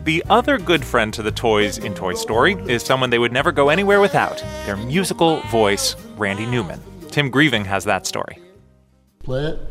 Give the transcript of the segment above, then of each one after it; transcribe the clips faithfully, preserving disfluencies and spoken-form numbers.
The other good friend to the toys in Toy Story is someone they would never go anywhere without, their musical voice, Randy Newman. Tim Grieving has that story. Play it.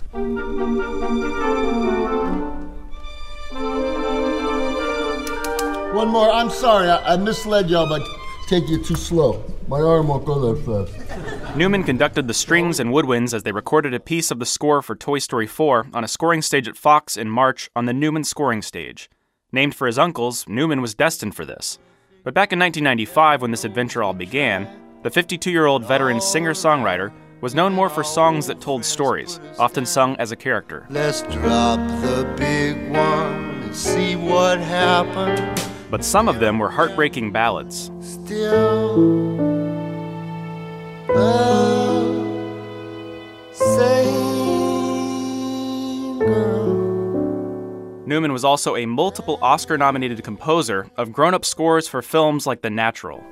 One more. I'm sorry, I, I misled y'all by taking you too slow. My arm won't go that fast. Newman conducted the strings and woodwinds as they recorded a piece of the score for Toy Story four on a scoring stage at Fox in March on the Newman Scoring Stage. Named for his uncles, Newman was destined for this. But back in nineteen ninety-five, when this adventure all began, the fifty-two-year-old veteran singer-songwriter was known more for songs that told stories, often sung as a character. Let's drop the big one and see what happens. But some of them were heartbreaking ballads. Still the same girl. Newman was also a multiple Oscar-nominated composer of grown-up scores for films like The Natural.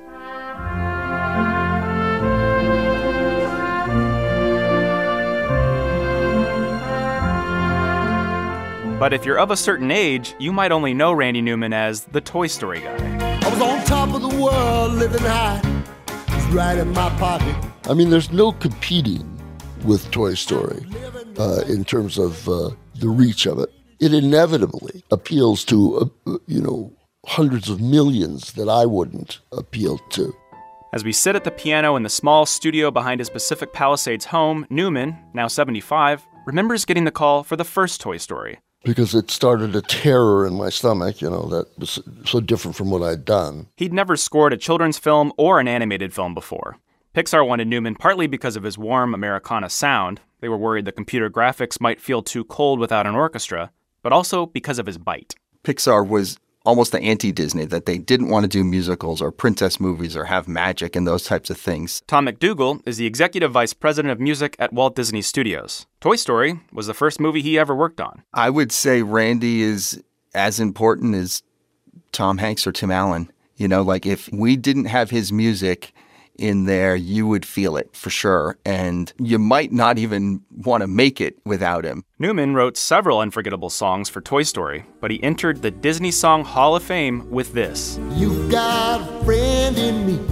But if you're of a certain age, you might only know Randy Newman as the Toy Story guy. I was on top of the world, living high. It's right in my pocket. I mean, there's no competing with Toy Story uh, in terms of uh, the reach of it. It inevitably appeals to, uh, you know, hundreds of millions that I wouldn't appeal to. As we sit at the piano in the small studio behind his Pacific Palisades home, Newman, now seventy-five, remembers getting the call for the first Toy Story. Because it started a terror in my stomach, you know, that was so different from what I'd done. He'd never scored a children's film or an animated film before. Pixar wanted Newman partly because of his warm Americana sound. They were worried the computer graphics might feel too cold without an orchestra, but also because of his bite. Pixar was almost the anti-Disney, that they didn't want to do musicals or princess movies or have magic and those types of things. Tom McDougall is the executive vice president of music at Walt Disney Studios. Toy Story was the first movie he ever worked on. I would say Randy is as important as Tom Hanks or Tim Allen. You know, like if we didn't have his music in there, you would feel it for sure. And you might not even want to make it without him. Newman wrote several unforgettable songs for Toy Story, but he entered the Disney Song Hall of Fame with this. You've got a friend in me.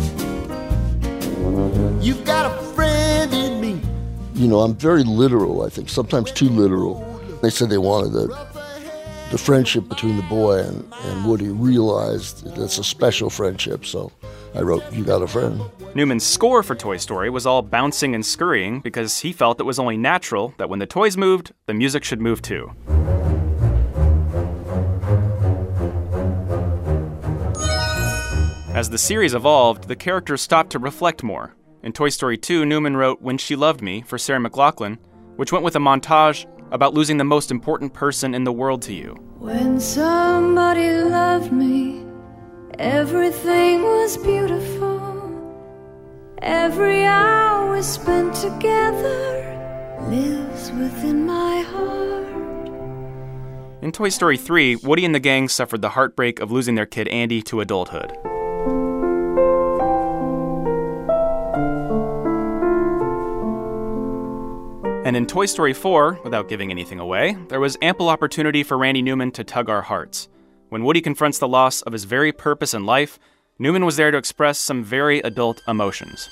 You've got a friend in me. You know, I'm very literal, I think, sometimes too literal. They said they wanted the, the friendship between the boy and, and Woody realized that it's a special friendship, so I wrote, You Got a Friend. Newman's score for Toy Story was all bouncing and scurrying because he felt it was only natural that when the toys moved, the music should move too. As the series evolved, the characters stopped to reflect more. In Toy Story two, Newman wrote When She Loved Me for Sarah McLachlan, which went with a montage about losing the most important person in the world to you. When somebody loved me, everything was beautiful. Every hour spent together lives within my heart. In Toy Story three, Woody and the gang suffered the heartbreak of losing their kid Andy to adulthood. And in Toy Story four, without giving anything away, there was ample opportunity for Randy Newman to tug our hearts. When Woody confronts the loss of his very purpose in life, Newman was there to express some very adult emotions.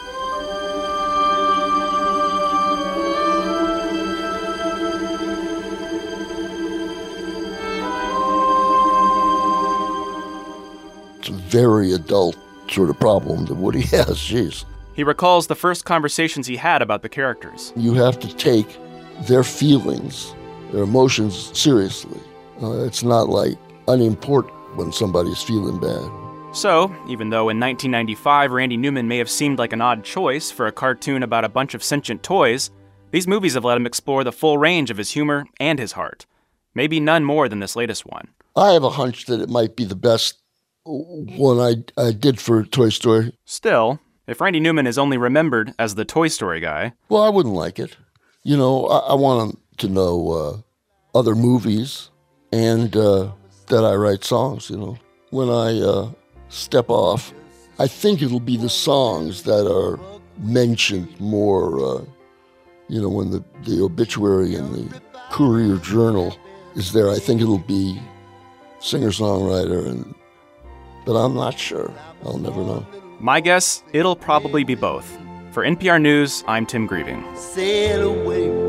It's a very adult sort of problem that Woody has, jeez. He recalls the first conversations he had about the characters. You have to take their feelings, their emotions seriously. Uh, it's not like unimportant when somebody's feeling bad. So, even though in nineteen ninety-five Randy Newman may have seemed like an odd choice for a cartoon about a bunch of sentient toys, these movies have let him explore the full range of his humor and his heart. Maybe none more than this latest one. I have a hunch that it might be the best one I, I did for Toy Story. Still, if Randy Newman is only remembered as the Toy Story guy... Well, I wouldn't like it. You know, I, I want him to know uh, other movies and uh, that I write songs, you know. When I uh, step off, I think it'll be the songs that are mentioned more, uh, you know, when the, the obituary in the Courier Journal is there. I think it'll be singer-songwriter, and but I'm not sure. I'll never know. My guess, it'll probably be both. For N P R News, I'm Tim Grieving. Sail away.